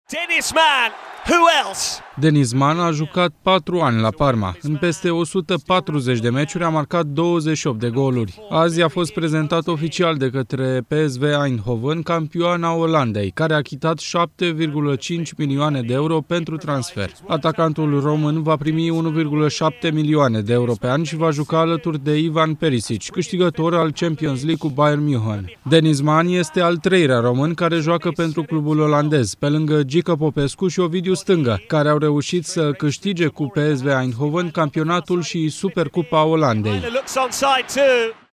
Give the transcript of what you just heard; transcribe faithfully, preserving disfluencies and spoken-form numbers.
Denis Mann, who else? Denis Mann a jucat patru ani la Parma. În peste o sută patruzeci de meciuri a marcat douăzeci și opt de goluri. Azi a fost prezentat oficial de către P S V Eindhoven, campioana Olandei, care a achitat șapte virgulă cinci milioane de euro pentru transfer. Atacantul român va primi unu virgulă șapte milioane de euro pe an și va juca alături de Ivan Perisic, câștigător al Champions League cu Bayern München. Denis Mann este al treilea român care joacă pentru clubul olandez, pe lângă Gică Popescu și Ovidiu Stângă, care au reușit să câștige cu P S V Eindhoven campionatul și Supercupa Olandei.